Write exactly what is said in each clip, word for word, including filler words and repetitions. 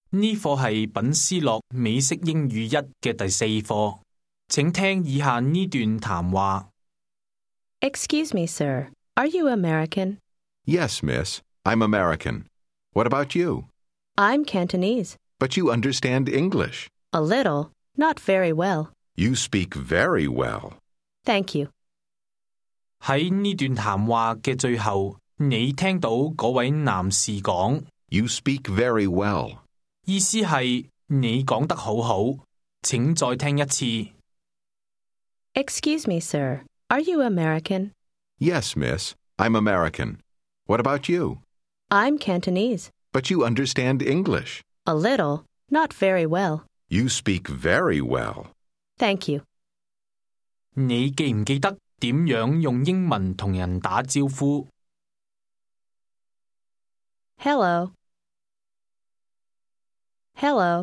呢課係品斯諾美式英語一嘅第四課，請聽以下呢段談話。 Excuse me, sir. Are you American? Yes, miss. I'm American. What about you? I'm Cantonese. But you understand English. A little, not very well. You speak very well. Thank you. 喺呢段談話嘅最後，你聽到嗰位男士講 You speak very well. 意思係你講得好好，請再聽一次。 Excuse me, sir. Are you American? Yes, miss. I'm American. What about you? I'm Cantonese. But you understand English. A little, not very well. You speak very well. Thank you. 你記唔記得點樣用英文同人打招呼？ Hello. Hello.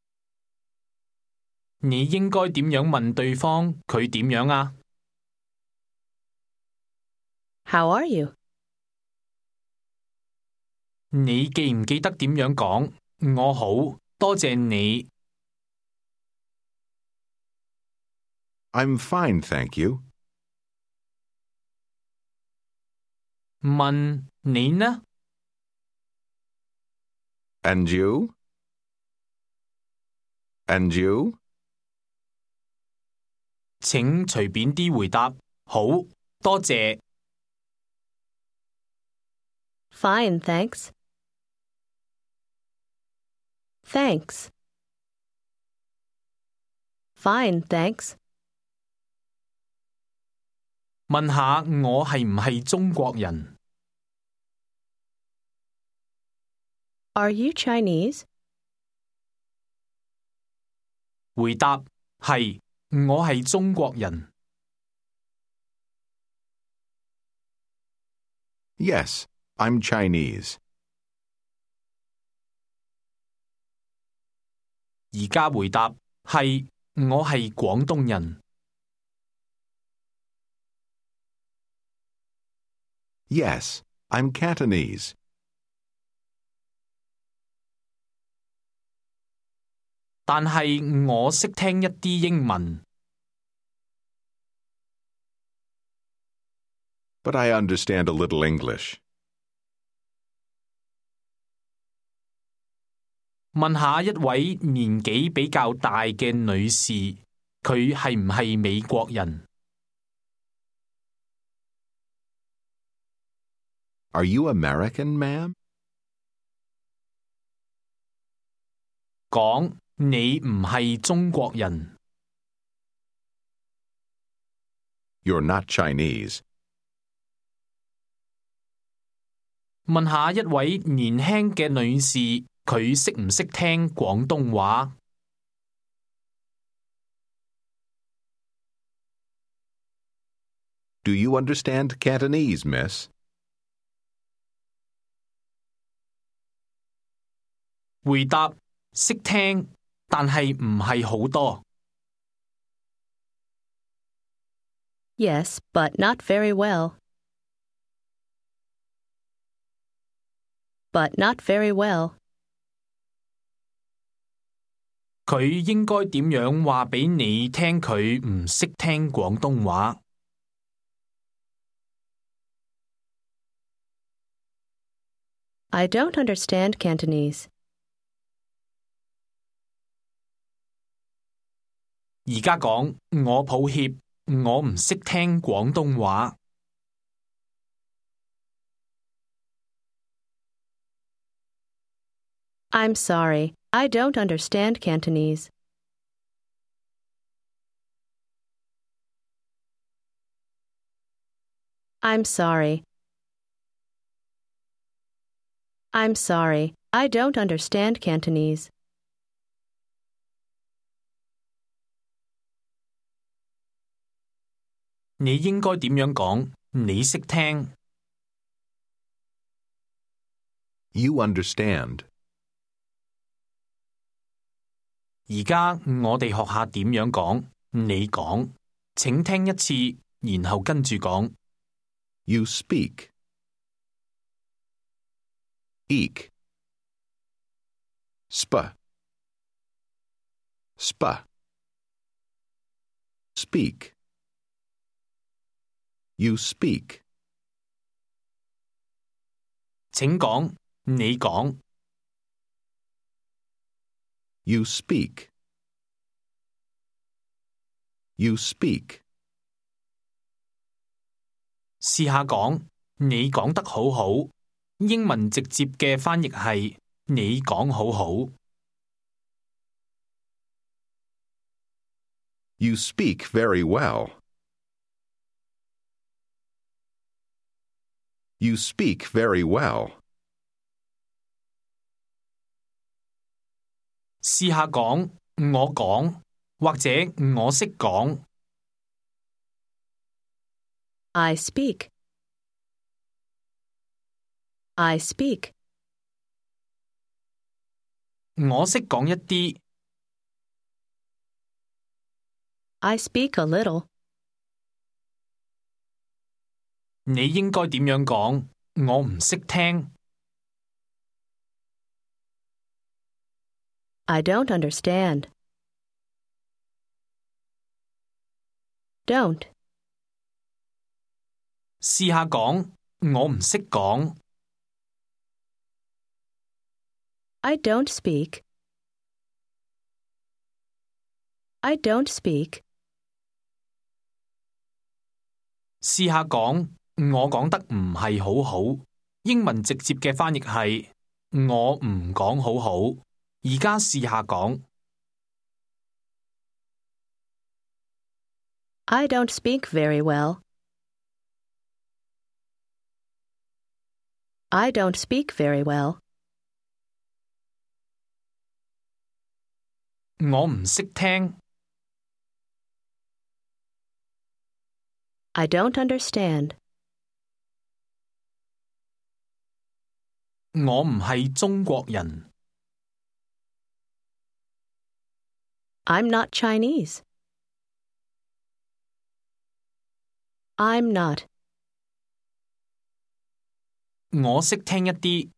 你應該點樣問對方佢點樣啊？ How are you? 你記唔記得點樣講？我好，多謝你。 I'm fine, thank you. 問你呢？ And you? And you? 請隨便啲回答。好，多謝。 Fine, thanks. Thanks. Fine, thanks. 問下我係唔係中國人？ Are you Chinese? 回答係，我係中國人。 Yes, I'm Chinese. 而家回答係，我係廣東人。 Yes, I'm Cantonese. 但係我識聽一啲英文。 But I understand a little English. 問下一位年紀比較大嘅女士，佢係唔係美國人？ Are you American, ma'am? 講你唔係中國人。 You're not Chinese. 問下一位年輕嘅女士，佢識唔識聽廣東話？ Do you understand Cantonese, miss? 回答識聽，但係唔係好多。 Yes, but not very well. But not very well. 佢應該點樣話俾你聽佢唔識聽廣東話？ I don't understand Cantonese. 而家講，我抱歉，我唔識聽廣東話。 I'm sorry, I don't understand Cantonese. I'm sorry. I'm sorry, I don't understand Cantonese. 你應該點樣講？你識聽。 You understand. 而家我哋學下點樣講。你講，請聽一次，然後跟住講。 You speak. Eek. Sp. Sp. Speak. You speak. 請講，你講。 You speak. You speak. 試下講，你講得好好。英文直接嘅翻譯係你講好好。 You speak very well. You speak very well. 試下講，我講，或者我識講。 I speak. I speak. 我識講一啲。 I speak a little. 你應該點樣講？我唔識聽。 I don't understand. Don't. 試下講，我唔識講。 I don't speak. I don't speak. 試下講，我講得唔係好好。英文直接嘅翻譯係我唔講好好。而家試下講。 I don't speak very well. I don't speak very well. 我唔識聽。 I don't understand. 我唔係中國人。 I'm not Chinese. I'm not. 我識聽一啲。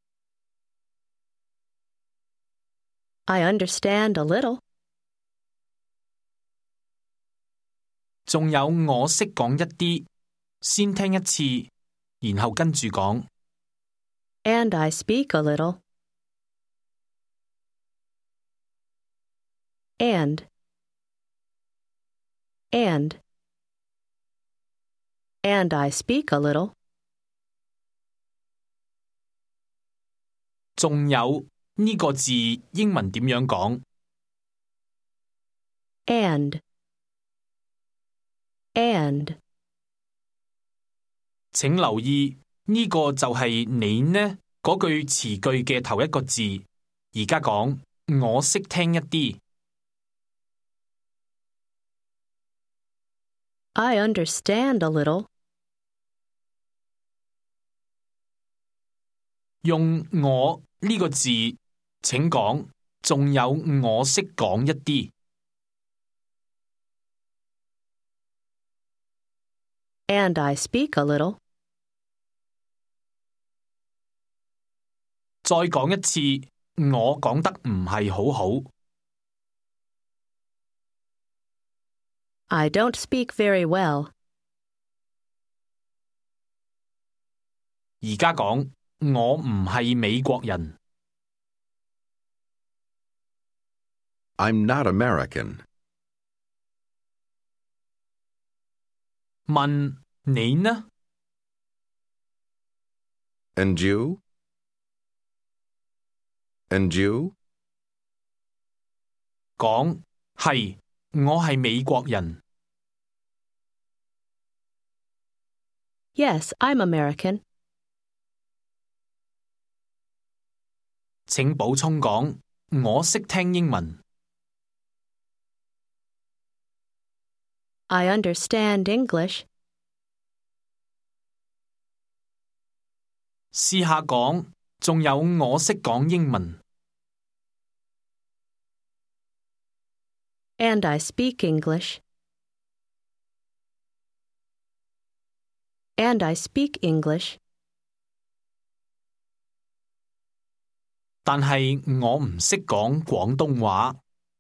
I understand a little. 仲有我識講一啲。先聽一次，然後跟住講。 And I speak a little. And. And. And I speak a little. 仲有呢個字英文點樣講？ And. And. 請留意呢個就係你呢嗰句詞句嘅頭一個字。而家講我識聽一啲。 I understand a little. 用我呢個字，請講，仲有我識講一啲。 And I speak a little. 再講一次，我講得唔係好好。 I don't speak very well. 而家講，我唔係美國人。 I'm not American. 問你呢？ And you? And you? 講係，我係美國人。 Yes, I'm American. 請補充講，我識聽英文。 I understand English. 試下講，仲有我識講英文。 And I speak English. And I speak English. 但係我唔識講廣東話。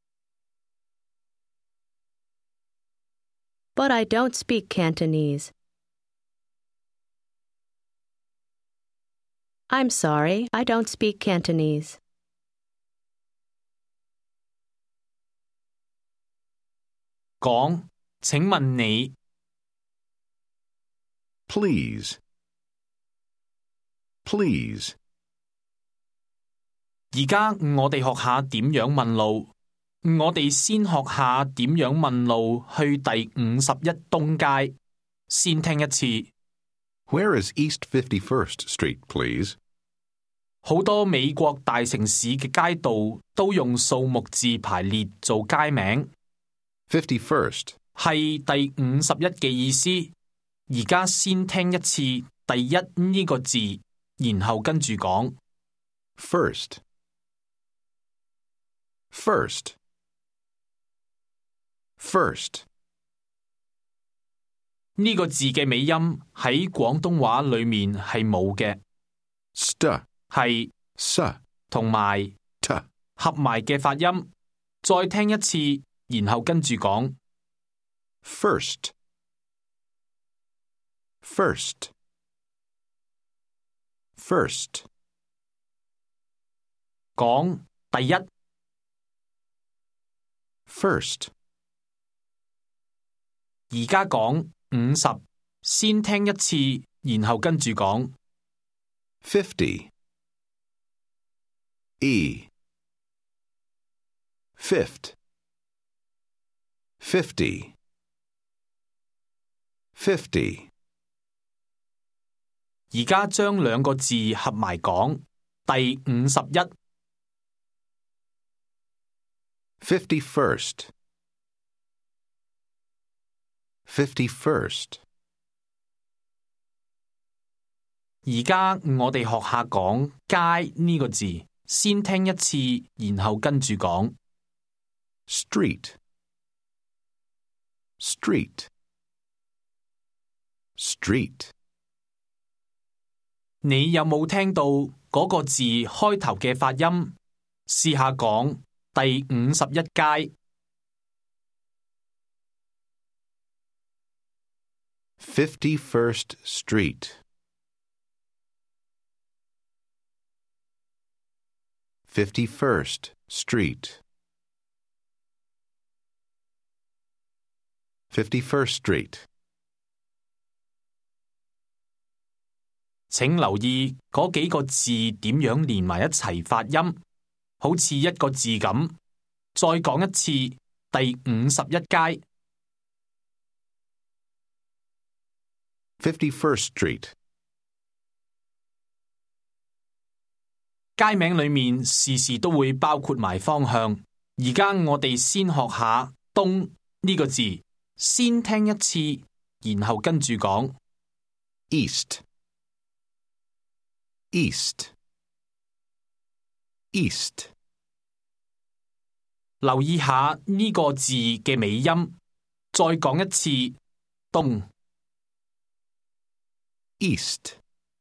But I don't speak Cantonese. I'm sorry, I don't speak Cantonese. 講，請問你 Please. Please. 而家我哋學下點樣問路。我哋先學下點樣問路去第五十一東街。先聽一次。 Where is East fifty-first Street, please? 好多美國大城市嘅街道都用數目字排列做街名。 fifty-first. 係第五十一嘅意思。而家先聽一次第一呢個字，然後跟住講。 First. First. First. 呢個字嘅尾音喺廣東話裏面係冇嘅， St. 係 S. 同埋 T. 合埋嘅發音。再聽一次，然後跟住講。 First. First. First. 講第一。 First. 而家講五十，先聽一次，然後跟住講。 Fifty. E. Fifth. Fifty. Fifty. 而家將兩個字合埋講，第五十一。 Fifty-first. Fifty-first. 而家我哋學下講街呢個字，先聽一次，然後跟住講。 Street. Street. Street. 你有冇聽到嗰個字開頭嘅發音？試下講第五十一街。 Fifty-first Street. Fifty-first Street. Fifty-first Street. 請留意嗰幾個字點樣連埋一齊發音，好似一個字咁。再講一次，第五十一街。 Fifty-first Street. 街名裏面時時都會包括埋方向。而家我哋先學下東呢個字，先聽一次，然後跟住講。 East. East. East. 留意下呢個字嘅尾音，再講一次東。 East.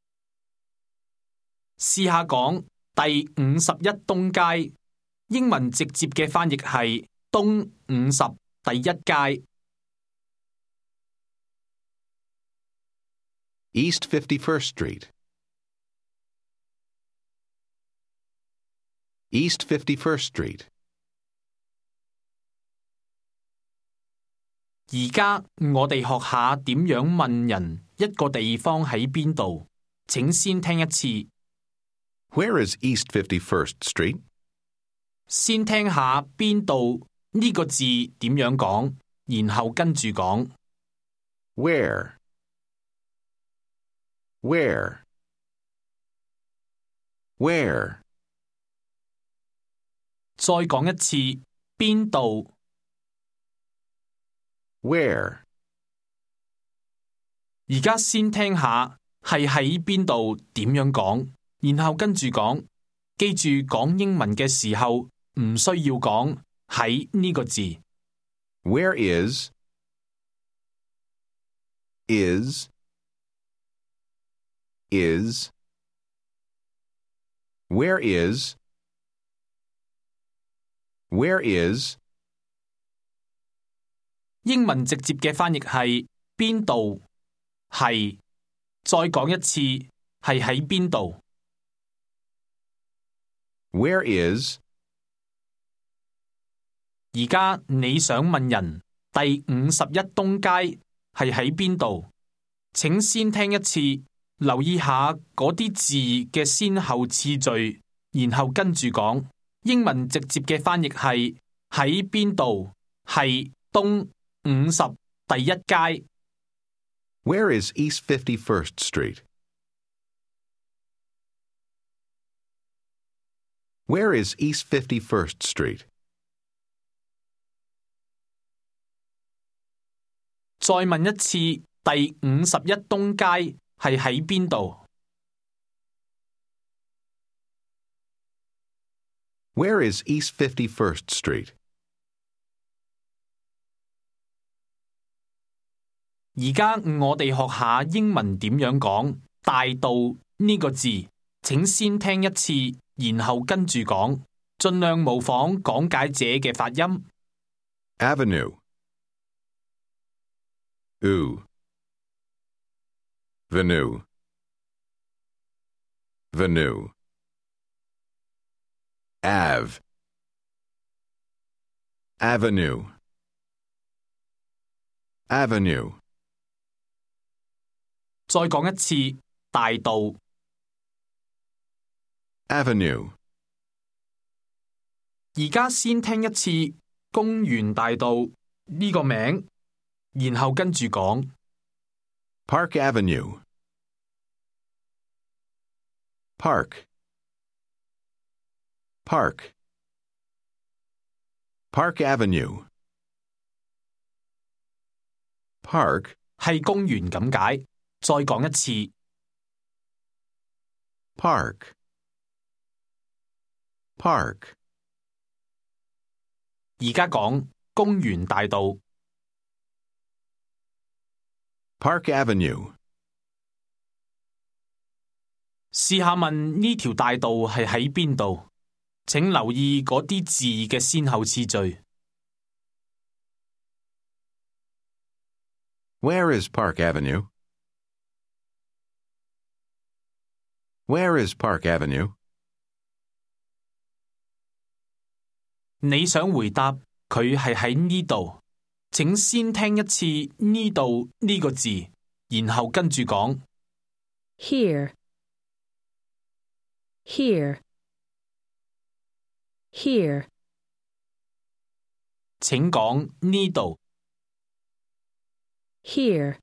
試下講第五十一東街，英文直接嘅翻譯係東五十第一街。 East fifty-first Street. East fifty-first Street. 而家我哋學下點樣問人一個地方喺邊度。請先聽一次。 Where is East fifty-first Street? 先聽下邊度呢個字點樣講，然後跟住講。 Where? Where? Where? 再講一次邊度。 Where? 而家先聽下係喺邊度點樣講，然後跟住講。記住講英文嘅時候唔需要講喺呢個字。 Where is? Is? Is? Where is? Where is 英文直接嘅翻譯係邊度？係，再講一次，係喺邊度？ Where is 而家你想問人第五十一東街係喺邊度？請先聽一次，留意下嗰啲字嘅先後次序，然後跟住講。英文直接嘅翻譯係喺邊度？係東五十第一街。 Where is East fifty-first Street? Where is East fifty-first Street? 再問一次，第五十一東街係喺邊度？ Where is East fifty-first Street? 而家我哋學下英文點樣講大道呢個字，請先聽一次，然後跟住講，盡量模仿講解者嘅發音。 Avenue. Oo. Venue. Venue. Ave. Avenue. Avenue. 再講一次，大道。 Avenue. 而家先聽一次公園大道呢個名，然後跟住講。 Park Avenue. Park. Park. Park Avenue. Park 係公園咁解。再講一次。 Park. Park. 而家講公園大道。 Park Avenue. 試下問呢條大道係喺邊度？請留意嗰啲字嘅先後次序。 Where is Park Avenue? Where is Park Avenue? 你想回答佢係喺呢度，請先聽一次呢度呢個字，然後跟住講。 Here. Here. Here. 請講呢度。 Here.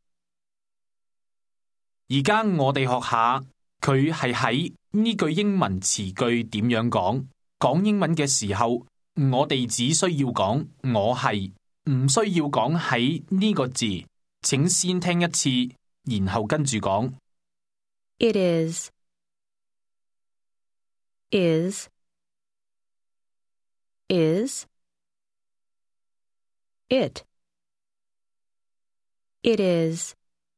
而家我哋學下佢係喺呢句英文詞句點樣講。講英文嘅時候，我哋只需要講我係，唔需要講喺呢個字。請先聽一次，然後跟住講。 It is. Is. Is. It. It is.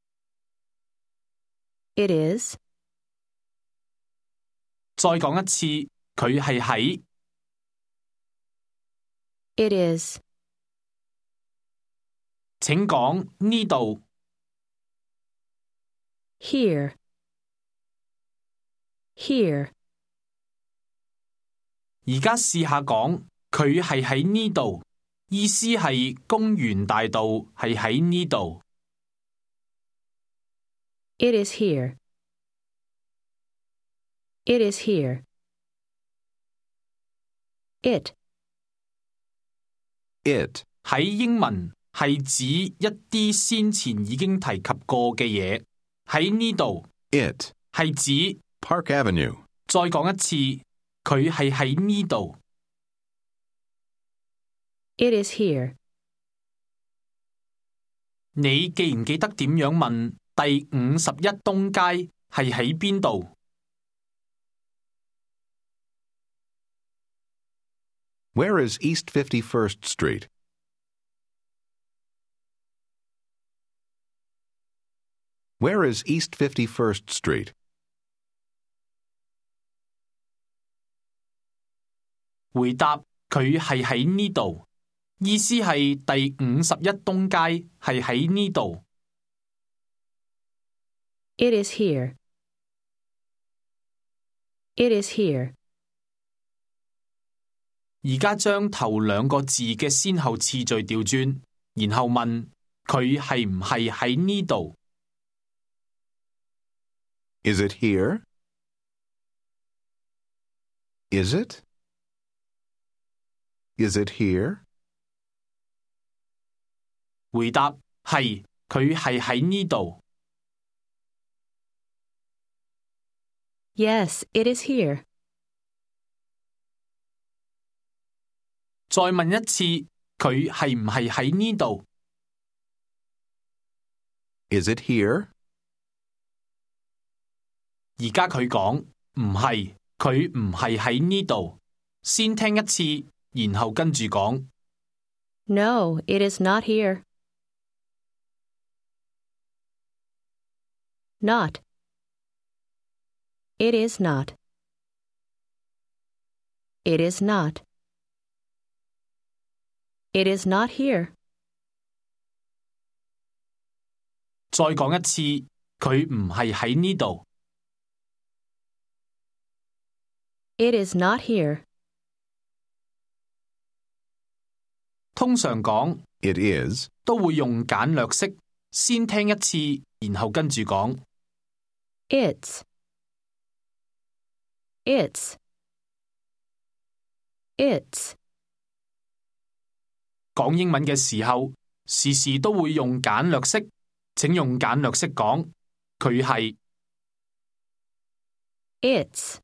It is. 再講一次，佢係喺。 It is. 請講呢度。 Here. Here. 而家試下講佢係喺呢度，意思係公園大道係喺呢度。 It is here. It is here. It. It 喺英文係指一啲先前已經提及過嘅嘢。喺呢度 It 係指 Park Avenue. 再講一次，佢係喺呢度。 It is here. 你記唔記得點樣問第五十一東街係喺邊度？ Where is East fifty-first Street? Where is East fifty-first Street? 回答佢係喺呢度，意思係第五十一東街係喺呢度。 It is here. It is here. 而家將頭兩個字嘅先後次序調轉，然後問佢係唔係喺呢度。 Is it here? Is it? Is it here? 回答係，佢係喺呢度。 Yes, it is here. 再問一次，佢係唔係喺呢度？ Is it here? 而家佢講唔係，佢唔係喺呢度。先聽一次，然後跟住講。 No, it is not here. Not. It is not. It is not. It is not here. 再講一次，佢唔係喺呢度。 It is not here. 通常講 It is. 都會用簡略式，先聽一次，然後跟住講。 It's. It's. It's. 講英文嘅時候，時時都會用簡略式。請用簡略式講，佢係。 It's.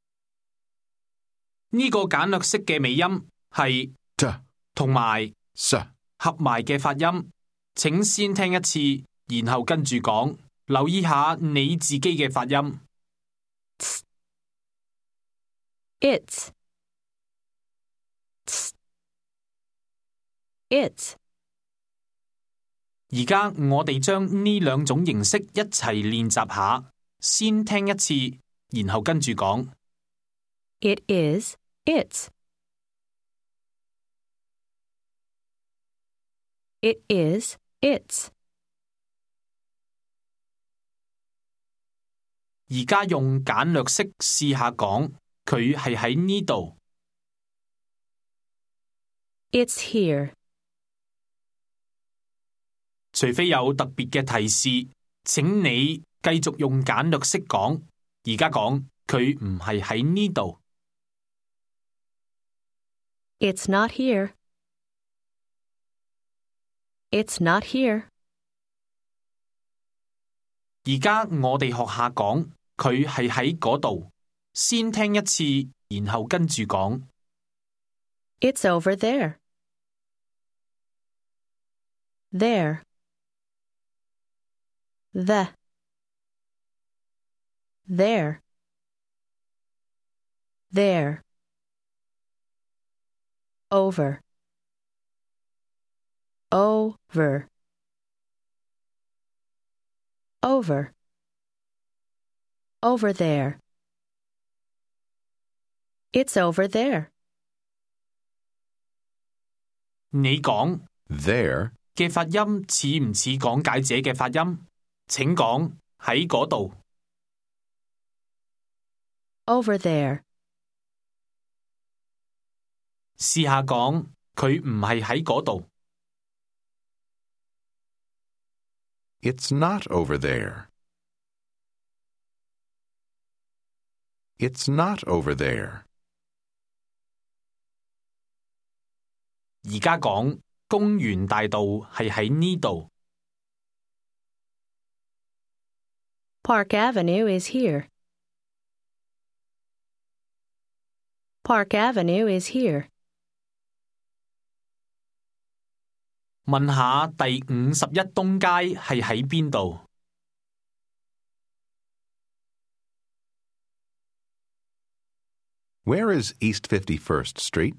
呢個簡略式嘅尾音係 T. 同埋 S. 合埋嘅發音。請先聽一次，然後跟住講，留意下你自己嘅發音。 It's. It's. It's. 而家我哋將呢兩種形式一齊練習下，先聽一次，然後跟住講。 It is. It's. It is. It's. 而家用簡略式試下講，佢係喺呢度。 It's here. 除非有特別嘅提示，請你繼續用簡略式講。而家講，佢唔係喺呢度。 It's not here. It's not here. 而家我哋學下講，佢係喺嗰度。先聽一次，然後跟住講。 It's over there. There. The. There. There. Over. Over. Over. Over there. It's over there. 你講 There. 嘅發音似唔似講解者嘅發音？請講喺嗰度。 Over there. 試下講，佢唔係喺嗰度。 It's not over there. It's not over there. 而家講公園大道係喺呢度。 Park Avenue is here. Park Avenue is here. 問下第五十一東街係喺邊度？ Where is East fifty-first Street?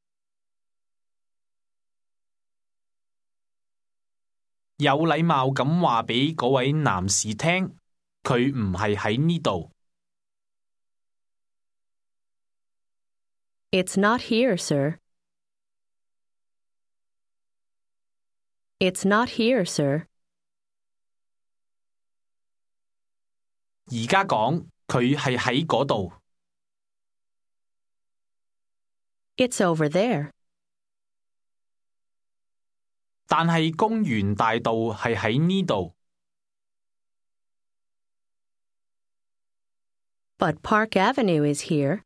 有禮貌咁話俾嗰位男士聽，佢唔係喺呢度。 It's not here, sir. It's not here, sir. 而家講佢係喺嗰度， It's over there. 但係公園大道係喺呢度。 But Park Avenue is here.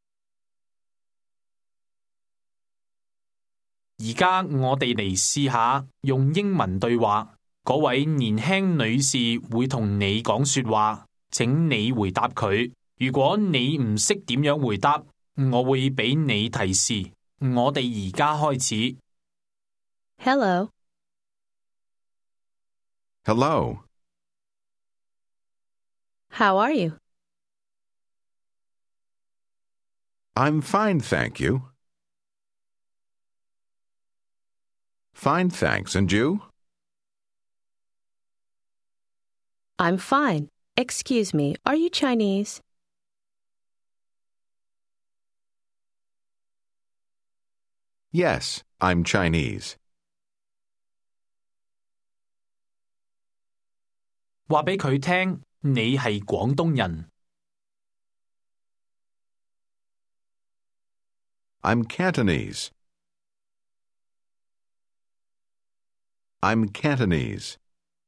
而家我哋嚟試下用英文對話，嗰位年輕女士會同你講說話，請你回答佢。如果你唔識點樣回答，我會俾你提示。我哋而家開始。 Hello. Hello. How are you? I'm fine, thank you. Fine, thanks. And you? I'm fine. Excuse me, are you Chinese? Yes, I'm Chinese. 話俾佢聽，你係廣東人。 I'm Cantonese. I'm Cantonese.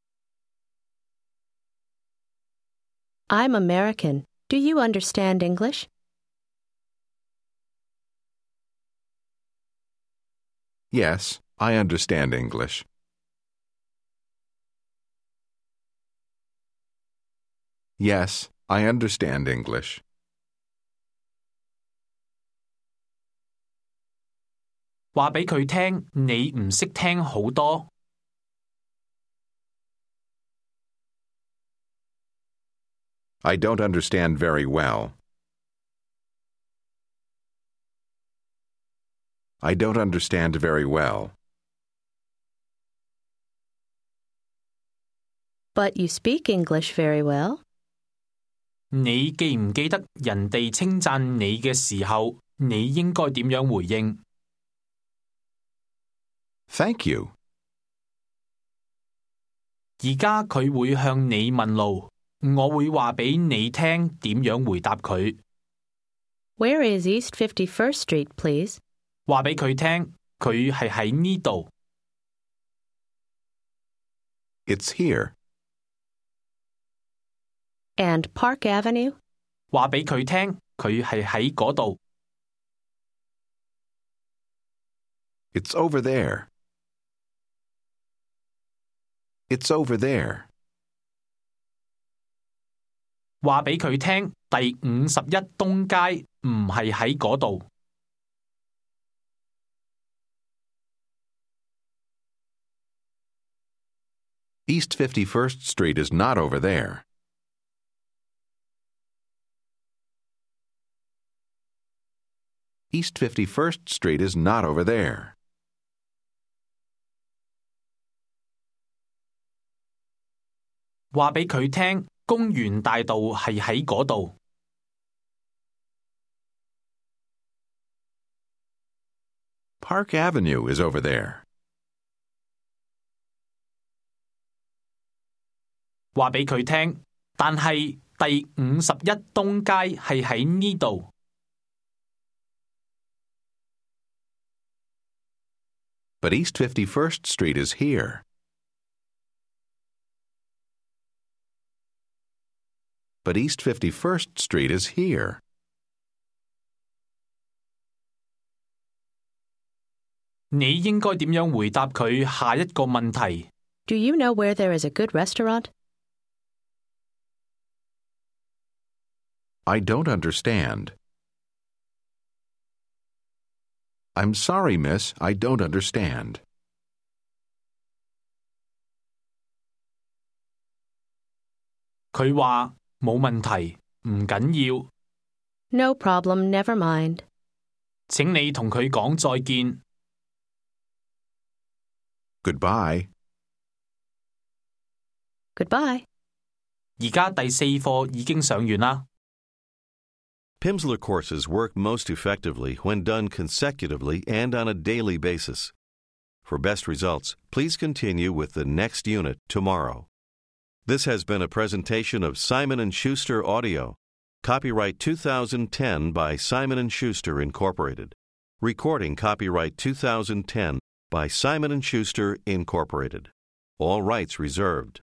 I'm American. Do you understand English? Yes, I understand English. Yes, I understand English. 話俾佢聽，你唔識聽好多。 I don't understand very well. I don't understand very well. But you speak English very well. 你記唔記得人哋稱讚你嘅時候，你應該點樣回應？ Thank you. 而家佢會向你問路，我會話俾你聽點樣回答佢。 Where is East fifty-first Street, please? 話俾佢聽，佢係喺呢度。 It's here. And Park Avenue? 話俾佢聽，佢係喺嗰度。 It's over there. It's over there. 話俾佢聽，第五十一東街唔係喺嗰度。 East fifty-first Street is not over there. East fifty-first Street is not over there. 話俾佢聽，公園大道係喺嗰度。 Park Avenue is over there. 話俾佢聽，但係第五十一東街係喺呢度。 But East fifty-first Street is here. But East fifty-first Street is here. 你應該點樣回答佢下一個問題？ Do you know where there is a good restaurant? I don't understand. I'm sorry, miss, I don't understand. 佢話冇問題，唔緊要。 No problem, never mind. 請你同佢講再見。 Goodbye. Goodbye. 而家第四課已經上完啦。 Pimsleur courses work most effectively when done consecutively and on a daily basis. For best results, please continue with the next unit tomorrow. This has been a presentation of Simon and Schuster Audio. Copyright two thousand ten by Simon and Schuster, Incorporated. Recording copyright two thousand ten by Simon and Schuster, Incorporated. All rights reserved.